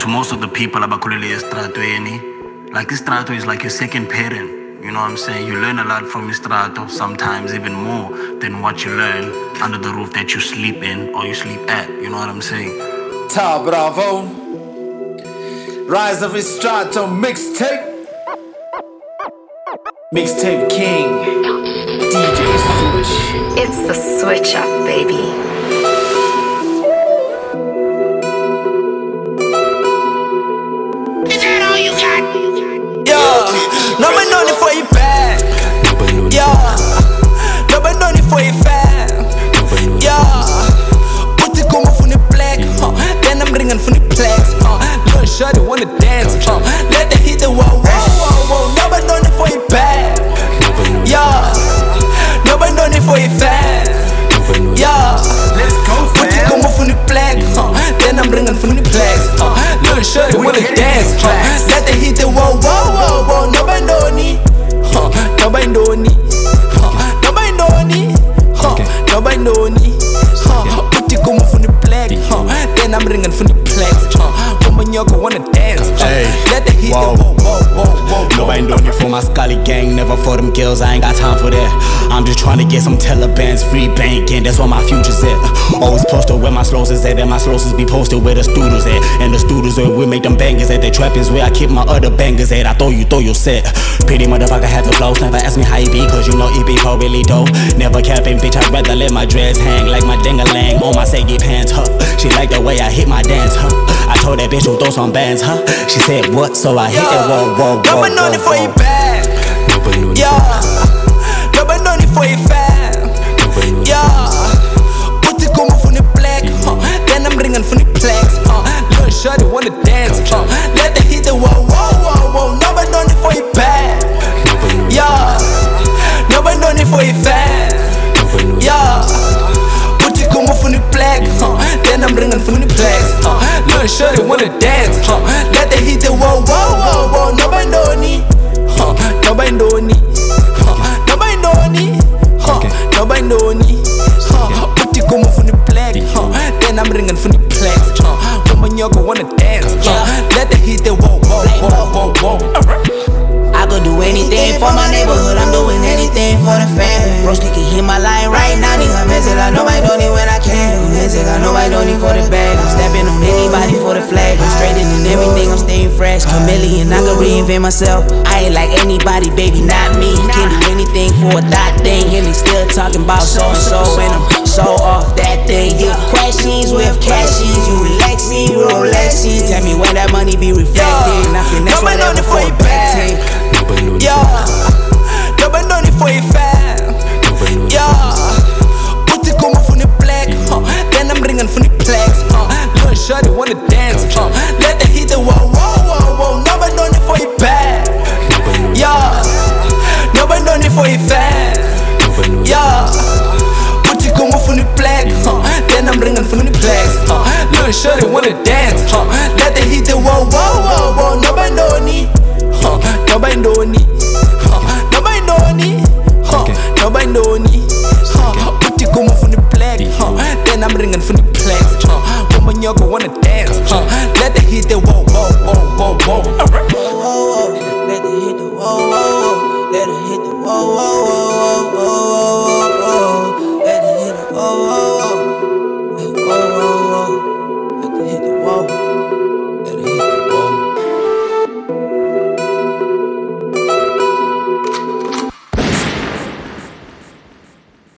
To most of the people abakhulele estratweni, like istrato is like your second parent. You know what I'm saying? You learn a lot from istrato, sometimes even more than what you learn under the roof that you sleep in or you sleep at. You know what I'm saying? Ta Bravo, Rise of Istrato mixtape, mixtape king, DJ Switch. It's the switch up, baby. Nobody know it for you bad. Yeah, nobody know it for you fat. Yeah, put it come from the black. Then I'm ringing from the plaques. Little shorty wanna dance. Let the hit the wall. Whoa. Nobody know it for you bad. Yeah, nobody know it for you fat. Yeah, Let's go, put it come from the black. Then I'm ringing from the plaques. Little shorty wanna dance. Let the hit the wall. Whoa. Nobody know ni. Nobody know ni. Nobody know ni. Nobody know ni. Put it come from the black. Then I'm ringing from the plaques. Woman, you wanna dance. Let the hit the wall. Nobody doing it for my Scully gang, never for them girls, I ain't got time for that. I'm just trying to get some Taliban's free banking, that's where my future's at. Always posted where my slows is at, and my slows be posted where the studios at. And the studios where we make them bangers at, the trap is where I keep my other bangers at. I throw your set. Pretty motherfucker had to flows, never ask me how you be, cause you know it be really dope. Never capping, bitch, I'd rather let my dreads hang like my ding-a-lang on my saggy pants, huh? She like the way I hit my dance, huh? I told that bitch to throw some bands, huh? She said what, so I hit that whoa. Nobody know it for you bad. Yeah, nobody know it for you fat. Yeah, put it come from the black. Then I'm ringing from the plaques. Little shorty wanna dance. Let the hit the wall. Whoa. Nobody know it for you bad. Yeah, nobody know it for you fat. Yeah, put it come from the black. Then I'm ringing from the plaques. Little shorty wanna dance. Let the hit the wall. Whoa. Nobody know ni. Nobody know ni. Nobody know ni. Nobody know ni. Put it come from the black. Then I'm ringing from the plaques. Woman, you wanna dance. Let the hit the wall. I could do anything for my neighborhood, I'm doing anything for the family. Broski can hear my line right now, nigga. Message, I know I don't need when I can. Message, I know I don't need for the bag. I'm stepping on anybody for the flag. I'm straightening everything, I'm staying fresh. Chameleon, I can reinvent myself. I ain't like anybody, baby, not me. Can do anything for a dot thing. And they still talking about so and so. And I'm so off that thing. Give questions with cashies. You relaxing, Rolexing. Tell me when that money be reflected. Nothing that's whatever for a back team. Yeah, nobody know it for you fat. Yeah, put it come from the black. Then I'm ringing from the plaques. Little shorty wanna dance. Let the hit the wall. Whoa. Nobody know it for you bad. Yeah, nobody know it for you fat. Yeah, put it come from the black. Then I'm ringing from the plaques. Little shorty wanna dance.